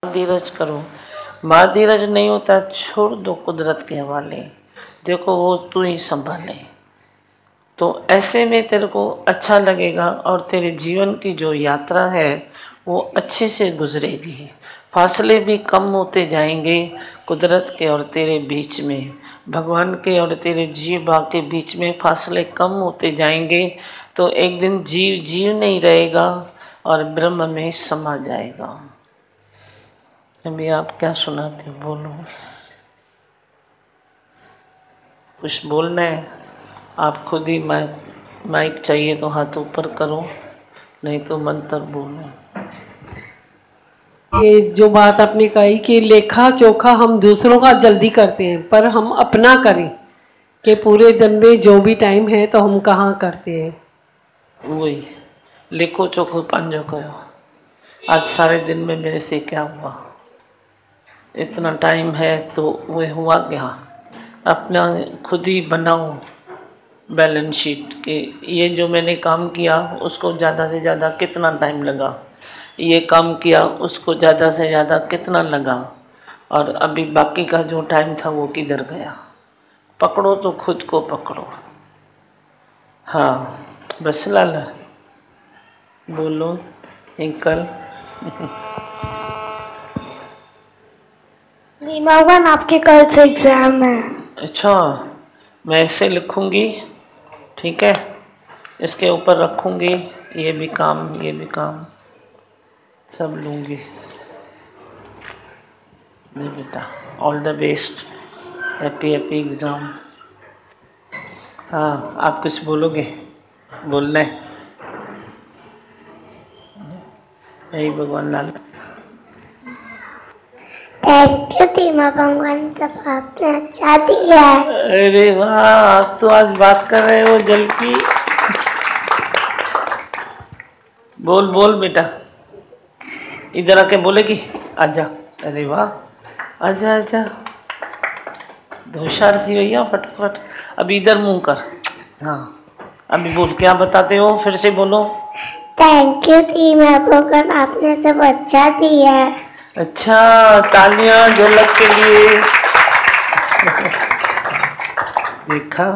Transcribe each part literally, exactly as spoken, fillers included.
धीरज करो। माँ धीरज नहीं होता, छोड़ दो कुदरत के हवाले, देखो वो तू ही संभाले। तो ऐसे में तेरे को अच्छा लगेगा और तेरे जीवन की जो यात्रा है वो अच्छे से गुजरेगी। फासले भी कम होते जाएंगे कुदरत के और तेरे बीच में, भगवान के और तेरे जीव भाव के बीच में फासले कम होते जाएंगे। तो एक दिन जीव जीव नहीं रहेगा और ब्रह्म में समा जाएगा। अभी आप क्या सुनाते हो, बोलो। कुछ बोलना है आप खुद ही। माइक माइक चाहिए तो हाथ ऊपर करो, नहीं तो मंत्र बोलो। ये जो बात आपने कही कि लेखा चोखा हम दूसरों का जल्दी करते हैं, पर हम अपना करें कि पूरे दिन में जो भी टाइम है तो हम कहाँ करते हैं। वही लिखो चोखो पंजो करो। आज सारे दिन में मेरे से क्या हुआ, इतना टाइम है तो वो हुआ क्या। अपना खुद ही बनाओ बैलेंस शीट के, ये जो मैंने काम किया उसको ज़्यादा से ज़्यादा कितना टाइम लगा, ये काम किया उसको ज़्यादा से ज़्यादा कितना लगा, और अभी बाकी का जो टाइम था वो किधर गया। पकड़ो तो खुद को पकड़ो। हाँ बस लाला बोलो अंकल। नहीं भगवान, आपके कल से एग्जाम है। अच्छा, मैं ऐसे लिखूंगी, ठीक है, इसके ऊपर रखूंगी, ये भी काम ये भी काम सब लूंगी। नहीं बेटा, all the best, happy happy exam. हाँ आप कुछ बोलोगे, बोलना है। यही भगवान लाल। थैंक यू धीमा भगवान, सब आपने अच्छा दिया है। अरे वाह, आप तो आज बात कर रहे हो जल की। बोल बोल बेटा, इधर आके बोलेगी आजा। अरे वाह, आजा आजा, होशियार थी भैया, फटाफट। अभी इधर मुंह कर। हाँ अभी बोल, क्या बताते हो, फिर से बोलो। थैंक यू धीमा भगवान, आपने सब अच्छा दिया है। अच्छा, तालियां झलक के लिए। देखा,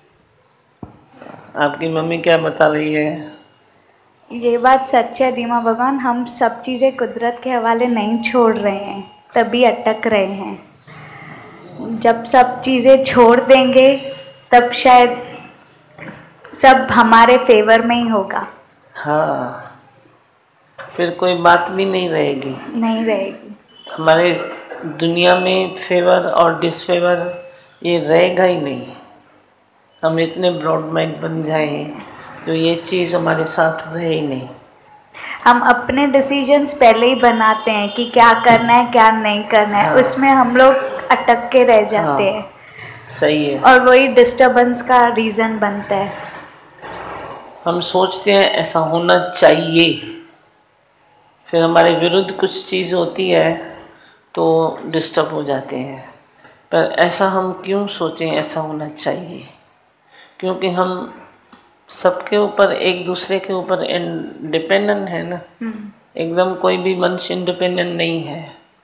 आपकी मम्मी क्या बता रही है। ये बात सच है धीमा भगवान, हम सब चीजें कुदरत के हवाले नहीं छोड़ रहे हैं, तभी अटक रहे हैं। जब सब चीजें छोड़ देंगे तब शायद सब हमारे फेवर में ही होगा। हाँ, फिर कोई बात भी नहीं रहेगी। नहीं रहेगी। हमारे दुनिया में फेवर और डिसफेवर ये रहेगा ही नहीं। हम इतने ब्रॉड माइंड बन जाएं तो ये चीज़ हमारे साथ रहे ही नहीं। हम अपने डिसीजंस पहले ही बनाते हैं कि क्या करना है क्या नहीं करना है। हाँ। उसमें हम लोग अटक के रह जाते हाँ। हैं। सही है। और वही डिस्टरबेंस का रीजन बनता है। हम सोचते हैं ऐसा होना चाहिए, फिर हमारे विरुद्ध कुछ चीज़ होती है तो डिस्टर्ब हो जाते हैं। पर ऐसा हम क्यों सोचें ऐसा होना चाहिए, क्योंकि हम सबके ऊपर, एक दूसरे के ऊपर डिपेंडेंट है ना। एकदम कोई भी मनुष्य इंडिपेंडेंट नहीं है,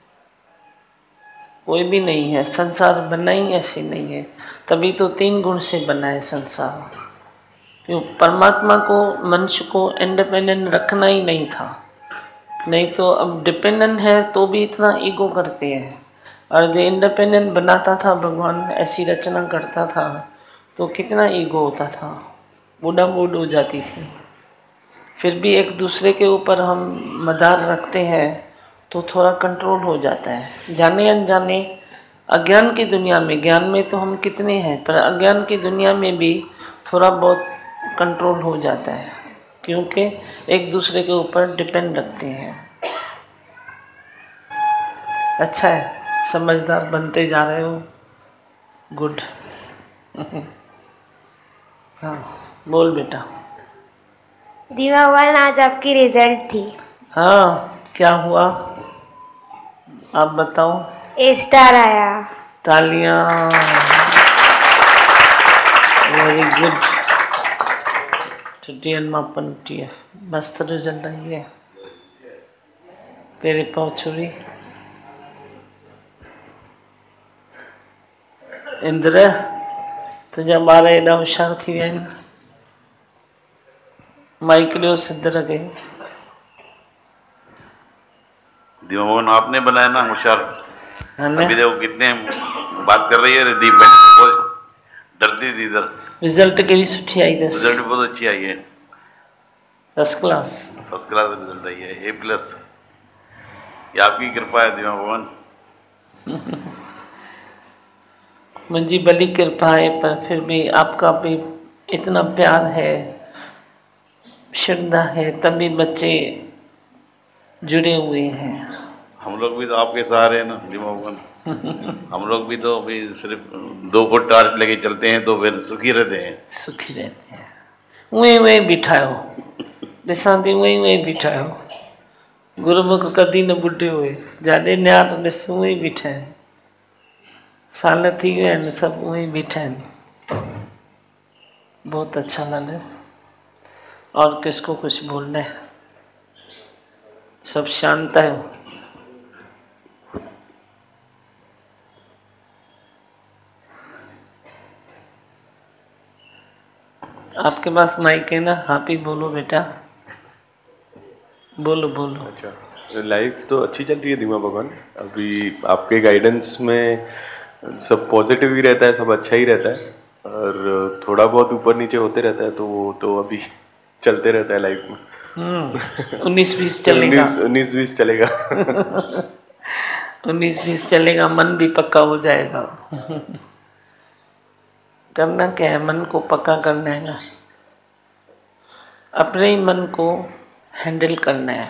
कोई भी नहीं है। संसार बना ही ऐसे नहीं है, तभी तो तीन गुण से बना है संसार। क्यों, परमात्मा को मनुष्य को इंडिपेंडेंट रखना ही नहीं था, नहीं तो अब डिपेंडेंट है तो भी इतना ईगो करते हैं। और जो इंडिपेंडेंट बनाता था भगवान, ऐसी रचना करता था तो कितना ईगो होता था, बूढ़ा बूढ़ हो जाती थी। फिर भी एक दूसरे के ऊपर हम मदार रखते हैं तो थोड़ा कंट्रोल हो जाता है। जाने अनजाने अज्ञान की दुनिया में, ज्ञान में तो हम कितने हैं, पर अज्ञान की दुनिया में भी थोड़ा बहुत कंट्रोल हो जाता है, क्योंकि एक दूसरे के ऊपर डिपेंड रखते हैं। अच्छा है, समझदार बनते जा रहे हो, गुड। हाँ बोल बेटा। दीवा वन आज आपकी रिजल्ट थी। हाँ क्या हुआ, आप बताओ। ए स्टार आया। तालियां, वेरी गुड। छुट्टी मापन मस्त रिजल्ट आई है। तेरे पाँव छुरी इंद्र तुझा ॿार एॾा होशियार थी विया आहिनि, माइक ॾियो सिद्धर खे। दीमा मोहन आपने बनाया ना होशियार। है ना? अभी देखो कितने बात कर रही है दीप बहुत डरती थी इधर। रिजल्ट केड़ी सुठी आई अथसि? रिजल्ट बहुत अच्छी आई है, first class. First class result आई है, ए प्लस। ये आपकी कृपा है दीमा मोहन। मुझी बड़ी कृपा है, पर फिर भी आपका भी इतना प्यार है, श्रद्धा है, तभी बच्चे जुड़े हुए हैं। हम लोग भी तो आपके सहारे हैं ना दीमा मोहन। हम लोग भी तो अभी सिर्फ दो फुट टार्च लेके चलते हैं तो फिर सुखी रहते हैं। सुखी रहते हैं। उहे उहे बिठायो, ॾिसां थी उहे उहे बिठायो। गुरुमुख कदी न ॿुढे हुए, जाॾे न्या त ॾिस उहे ई बीठा आहिनि। साल थी विया आहिनि, सभु उहे ई बीठा आहिनि। बहुत अच्छा लगा। और किसको कुछ बोलना है? सब शांत है। आपके पास माइक है ना? आप ही बोलो बेटा, बोलो बोलो। अच्छा, लाइफ तो अच्छी चल रही है दीमा भगवान। अभी आपके गाइडेंस में सब पॉजिटिव ही रहता है, सब अच्छा ही रहता है, और थोड़ा बहुत ऊपर नीचे होते रहता है, तो वो तो अभी चलते रहता है लाइफ में। हम्म उन्नीस बीस चलेगा। उन्नीस उन्नीस बीस चलेगा। उन्नीस बीस चलेगा, मन भी पक्का हो जाएगा। करना क्या है? मन को पक्का करना है ना, अपने ही मन को हैंडल करना है,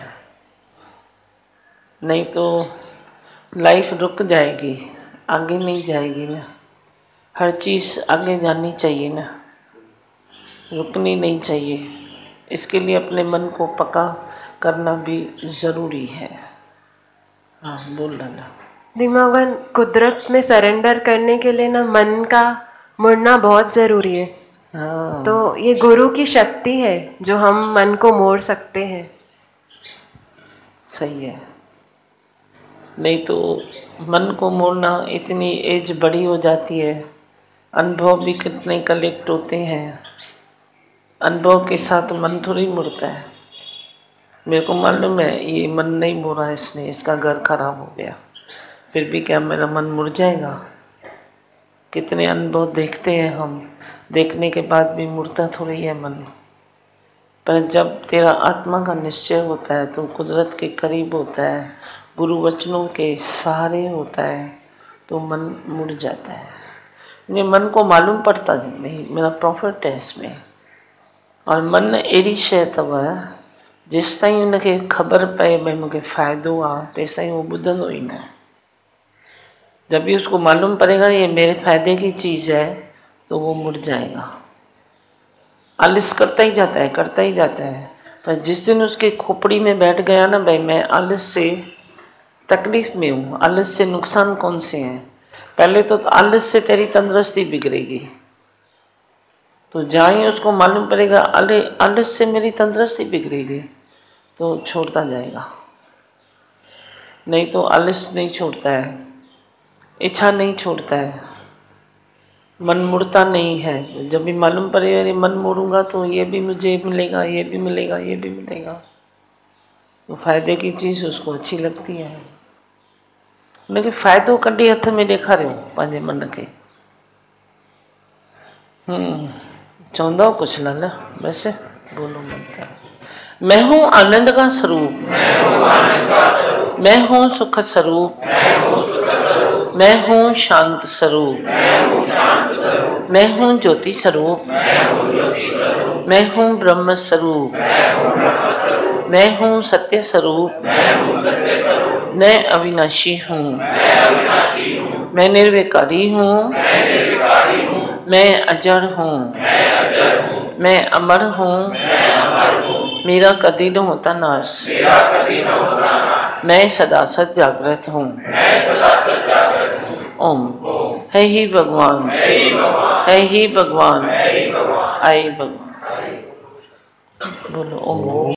नहीं तो लाइफ रुक जाएगी, आगे नहीं जाएगी ना। हर चीज आगे जानी चाहिए ना, रुकनी नहीं चाहिए। इसके लिए अपने मन को पक्का करना भी जरूरी है। हाँ बोल रहा। दिमागन कुदरत में सरेंडर करने के लिए ना मन का मुड़ना बहुत जरूरी है। हाँ। तो ये गुरु की शक्ति है जो हम मन को मोड़ सकते हैं। सही है, नहीं तो मन को मोड़ना, इतनी एज बड़ी हो जाती है, अनुभव भी कितने कलेक्ट होते हैं, अनुभव के साथ मन थोड़ी मुड़ता है। मेरे को मालूम है ये मन नहीं मोड़ा इसने, इसका घर खराब हो गया, फिर भी क्या मेरा मन मुड़ जाएगा? कितने अनुभव देखते हैं हम, देखने के बाद भी मुड़ता थोड़ी है मन। पर जब तेरा आत्मा का निश्चय होता है, तो कुदरत के करीब होता है, गुरु वचनों के सहारे होता है, तो मन मुड़ जाता है। ये मन को मालूम पड़ता नहीं मेरा प्रॉफिट है इसमें। और मन अहिड़ी शइ अथव, जेसि ताईं हुनखे ख़बर पए भई मूंखे फ़ाइदो आहे, तेसि ताईं वो ॿुधंदो ई न। जब भी उसको मालूम पड़ेगा ये मेरे फायदे की चीज़ है, तो वो मुड़ जाएगा। आलिस करता ही जाता है, करता ही जाता है। पर जिस दिन उसके खोपड़ी में बैठ गया ना, भाई मैं आलिस से तकलीफ में हूँ, आलिस से नुकसान कौन से हैं, पहले तो आलिस से तेरी तंदुरुस्ती बिगड़ेगी। तो जहाँ ही उसको मालूम पड़ेगा अरे आलिस से मेरी तंदुरुस्ती बिगड़ेगी, तो छोड़ता जाएगा। नहीं तो आलिस नहीं छोड़ता है, इच्छा नहीं छोड़ता है, मन मुड़ता नहीं है। जब भी मालूम पड़ेगा अरे मन मोड़ूंगा तो ये भी मुझे मिलेगा, ये भी मिलेगा, ये भी मिलेगा, तो फायदे की चीज़ उसको अच्छी लगती है। उनखे फ़ाइदो कढी हथ में ॾेखारियो पंहिंजे मन खे। हम्म चवंदव कुछ लाला? बस बोलो मंत्र। मैं हूँ आनंद का स्वरूप, मैं हूँ सुख स्वरूप, मैं हूँ शांत स्वरूप, मैं हूँ ज्योति स्वरूप, मैं हूँ ब्रह्म स्वरूप, मैं हूँ सत्य स्वरूप, मैं अविनाशी हूँ, मैं निर्विकारी हूँ, मैं अजर हूँ, मैं अमर हूँ, मेरा कभी न होता नाश, मैं सदा सत जागृत हूँ। ओम है ही भगवान, है ही भगवान, आई भगवान। बोलो ओम।